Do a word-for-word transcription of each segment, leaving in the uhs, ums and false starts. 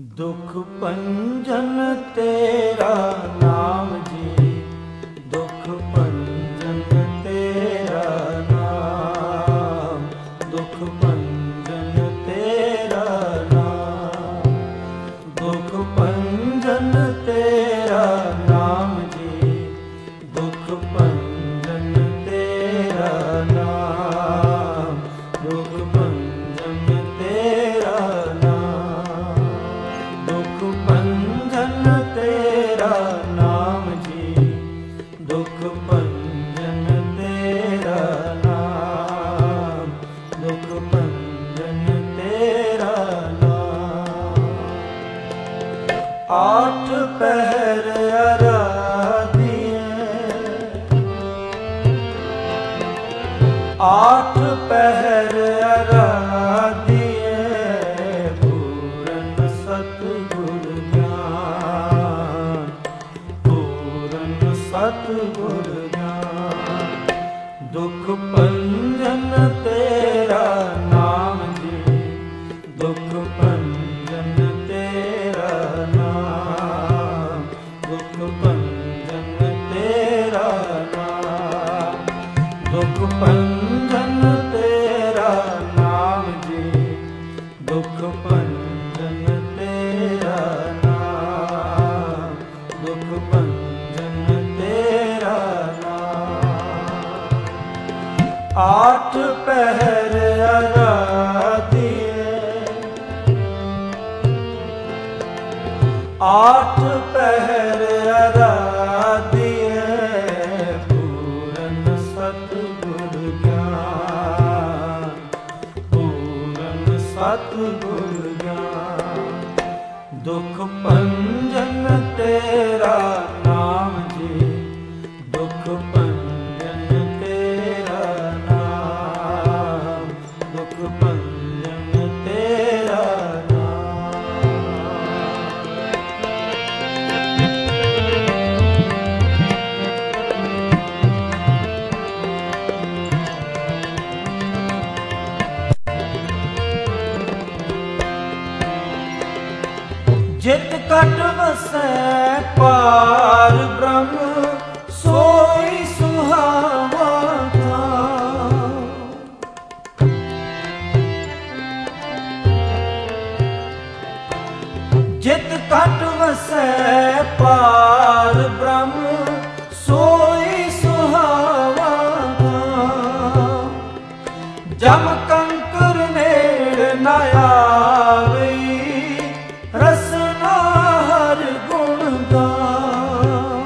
दुख पंजन तेरा नाम जी, दुख पंजन तेरा नाम, दुख पंजन तेरा नाम, दुख पंजन तेरा नाम जी, दुख पंजन तेरा नाम, दुख पंजन तेरा नाम, दुख पंजन तेरा नाम जी, दुख पंजन तेरा नाम, दुख पंजन तेरा नाम। आठ पहर आराधिए, आठ पहर आराधिए, पूरन सतगुर ज्ञान, पूरन सतगुर ज्ञान। दुख पंजन तेरा नाम जी, दुख पंजन तेरा नाम, दुख पंजन तेरा नाम, दुख पंजन तेरा नाम जी, दुख पंजन तेरा नाम, दुख पंजन तेरा नाम। आठ पहर आराधिए, आठ पहर आराधिए, पूरन सतगुर ज्ञान, पूरन सतगुर ज्ञान। दुख पंजन तेरा नाम जी, दुख पंजन तेरा नाम, दुख पंजन तेरा नाम। जित कट वसै पार ब्रह्म, सोई सुहावा धाम। जित कट वसै पार ब्रह्म, सोई सुहावा धाम। जम कंकर नेड़ न आवई, रसना हर गुण गान।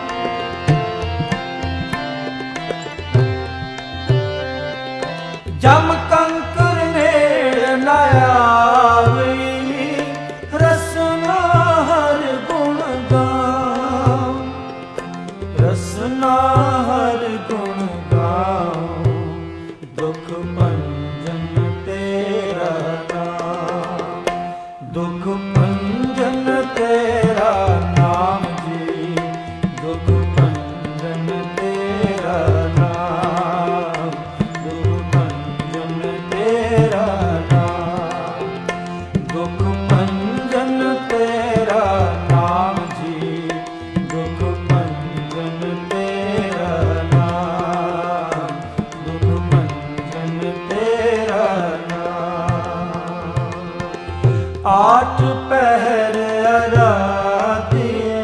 जम कंकर नेड़ न आवई, रसना हर गुण गान, रसना हर गुण गान। दुख पंजन तेरा नाम, दुख पंजन तेरा नाम जी, दुख पंजन तेरा नाम, दुख पंजन तेरा नाम, दुख पंजन तेरा नाम जी, दुख पंजन तेरा नाम, दुख पंजन तेरा नाम। आठ पहर आराधिए,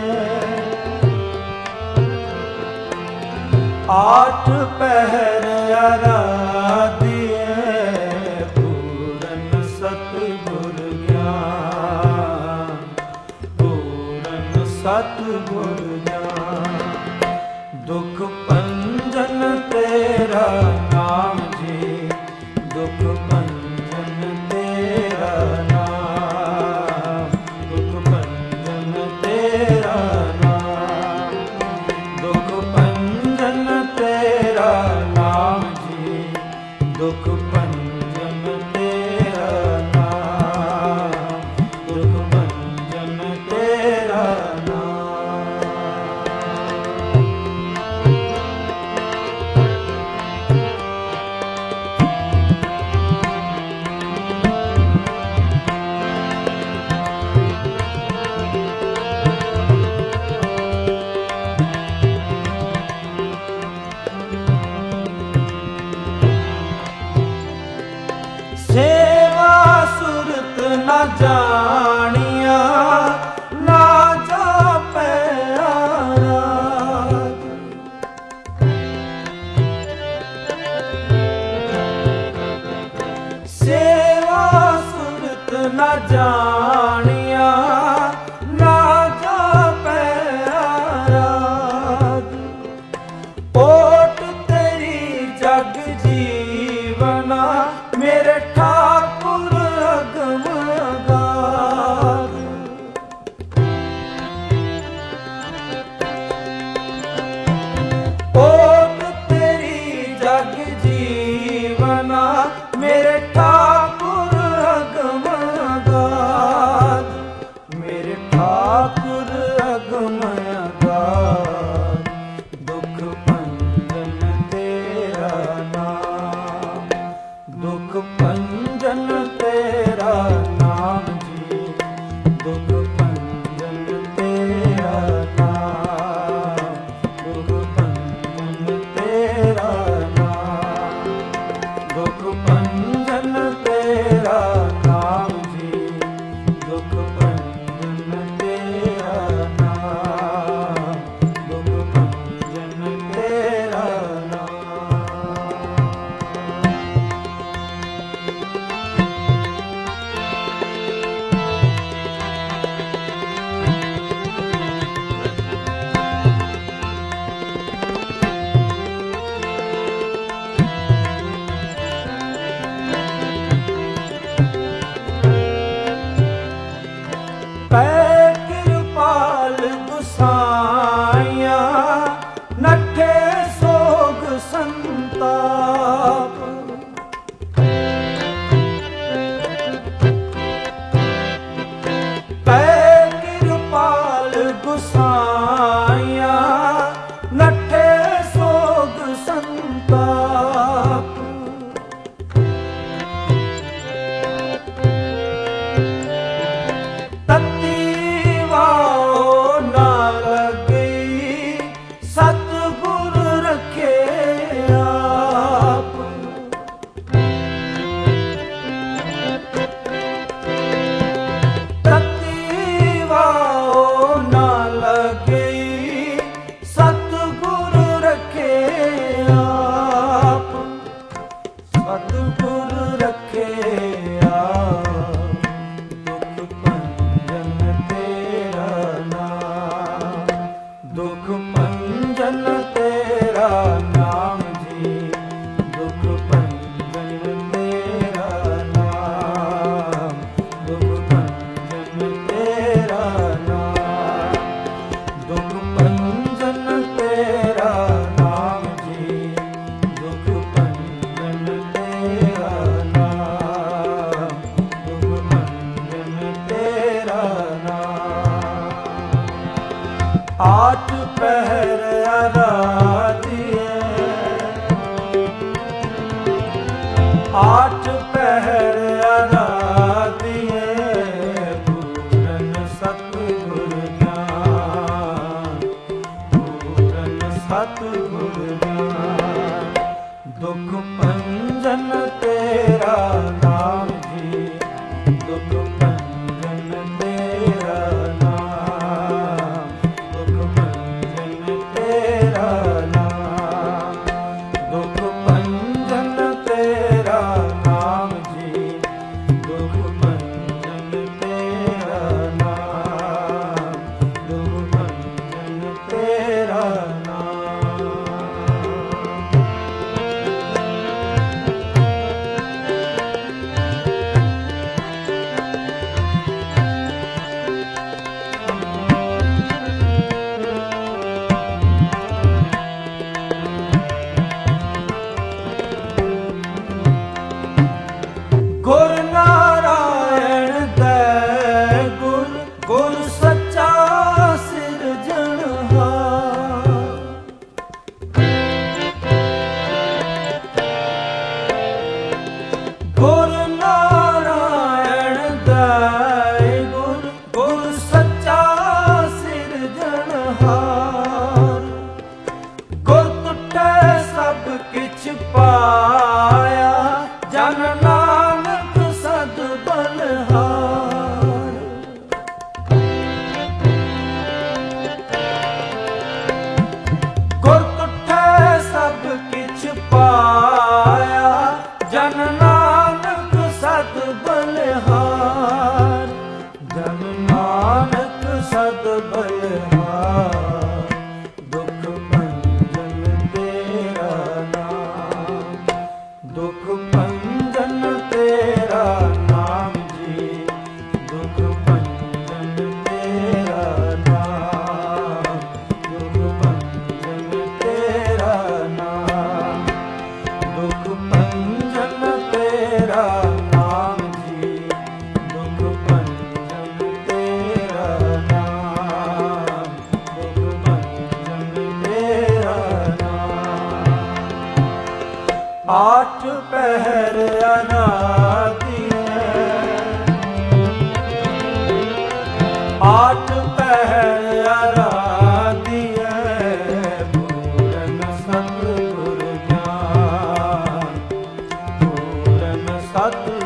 आठ पहर आराधिए, पूरन सतगुर ज्ञान, पूरन सतगुर ज्ञान। दुख पंजन तेरा नाम जी, दुख पंजन तेरा नाम, दुख पंजन तेरा नाम, दुख पंजन तेरा नाम जी, दुख पंजन तेरा नाम, दुख पंजन तेरा नाम। ਨਾ ਜਾਣੀਆ, ਨਾ ਜਾਪੈ ਆਰਾਧ। ਸੇਵਾ ਸੁਰਤ ਨਾ ਜਾਣੀਆ, ਨਾ ਜਾਪੈ ਆਰਾਧ। ਓਟ ਤੇਰੀ ਜਗ ਜੀਵਨਾ, ਮੇਰੇ ਠਾਕੁਰ ਅਗਮ ਅਗਾਧ। ਓਟ ਤੇਰੀ ਜਗ ਜੀਵਨਾ, ਮੇਰੇ ਠਾਕੁਰ ਅਗਮ ਅਗਾਧ। ਮੇਰੇ ਠਾਕੁਰ ਅਗਮ ਅਗਾਧ। ਦੁਖ ਭੰਜਨ ਤੇਰਾ ਨਾਮ, ਦੁਖ ਭੰਜਨ ਤੇਰਾ ਨਾਮ ਜੀ। ਦੁਖ ਭੰਜਨ ਤੇਰਾ ਨਾਮ, ਦੁਖ ਭੰਜਨ ਤੇਰਾ ਨਾਮ। ਦੁਖ ਭੰਜਨ ਤੇਰਾ ਨਾਮ ਜੀ। ਦੁਖ ਭੰਜਨ ਤੇਰਾ ਨਾਮ, ਦੁਖ ਭੰਜਨ ਤੇਰਾ ਨਾਮ। ਪੈ ਕਿਰਪਾਲ ਗੁਸਾਈਆਂ, ਨੱਠੇ ਸੋਗ ਸੰਤਾਪ। ਪੈ ਕਿਰਪਾਲ ਗੁਸਾਈਆਂ, ਨੱਠੇ ਸੋਗ ਸੰਤਾਪ। ਤਤੀ ਵਾਓ ਨਾ ਲੱਗੀ, ਸਤਿਗੁਰ ਰੱਖੇ ਆਪ। ਤਤੀ ਵਾਓ ਨਾ ਲੱਗੀ, ਸਤਿਗੁਰ ਰੱਖੇ ਆਪ। ਸਤਿਗੁਰ ਰੱਖੇ ਆਪ। ਦੁਖ ਭੰਜਨ ਤੇਰਾ ਨਾਮ, ਦੁਖ ਭੰਜਨ ਤੇਰਾ ਨਾਮ ਜੀ। ਦੁਖ ਭੰਜਨ ਤੇਰਾ ਨਾਮ, ਦੁਖ ਭੰਜਨ ਤੇਰਾ ਨਾਮ। ਦੁਖ ਭੰਜਨ ਤੇਰਾ ਨਾਮ ਜੀ। ਦੁਖ ਭੰਜਨ ਤੇਰਾ ਨਾਮ, ਦੁਖ ਭੰਜਨ ਤੇਰਾ ਨਾਮ। ਆਠ ਪਹਿਰ ਅਰਾਧਿਐ, ਆਠ ਪਹਿਰ ਅਰਾਧਿਐ, ਪੂਰਨ ਸਤਿਗੁਰ ਗਿਆਨ, ਪੂਰਨ ਸਤਿਗੁਰ ਗਿਆਨ। ਦੁਖ ਭੰਜਨ ਤੇਰਾ ਨਾਮ ਜੀ। ਦੁਖ ਭੰਜਨ ਤੇਰਾ ਨਾਮ, ਦੁਖ ਭੰਜਨ ਤੇਰਾ ਨਾਮ। ਦੁਖ ਭੰਜਨ ਤੇਰਾ ਨਾਮ ਜੀ। ਦੁਖ ਭੰਜਨ ਤੇਰਾ ਨਾਮ, ਦੁਖ ਭੰਜਨ ਤੇਰਾ ਨਾਮ। ਗੁਰ ਨਾਰਾਇਣ ਦੈ ਗੁਰ, ਗੁਰ ਸੱਚਾ ਸਿਰਜਣਹਾਰ। ਗੁਰ ਨਾਰਾਇਣ ਦੈ ਗੁਰ, ਗੁਰ ਸੱਚਾ ਸਿਰਜਣਹਾਰ। ਗੁਰ ਟੁੱਟੈ ਸਭ ਕਿਛ ਪਾਇਆ, ਜਨ ਨਾਨਕ ਸਦ ਬਲਹਾਰ। ਜਨ ਨਾਨਕ ਸਤ ਬਲਿਹਾਰ, ਜਨ ਨਾਨਕ ਸਤ ਬਲਿਹਾਰ, ਦੁਖ ਭੰਜਨ ਤੇਰਾ ਨਾਮ, ਦੁਖ ਭੰਜਨ ਤੇਰਾ ਨਾਮ ਜੀ, ਦੁਖ ਭੰਜਨ ਤੇਰਾ ਨਾਮ, ਦੁਖ ਭੰਜਨ ਤੇਰਾ ਨਾਮ, ਦੁਖ ਭੰਜਨ ਤੇਰਾ ਨਾਮ ਜੀ, ਦੁਖ ਭੰਜਨ ਤੇਰਾ ਨਾਮ, ਦੁਖ ਭੰਜਨ ਤੇਰਾ ਨਾਮ। ਆਠ ਪਹਿਰ ਅਨਾਦਿ ਆਠ ਪਹਿਰ ਅਰਾਧਿ ਪੂਰਨ ਸਤਿਗੁਰ ਗਿਆਨ, ਪੂਰਨ ਸਤਿ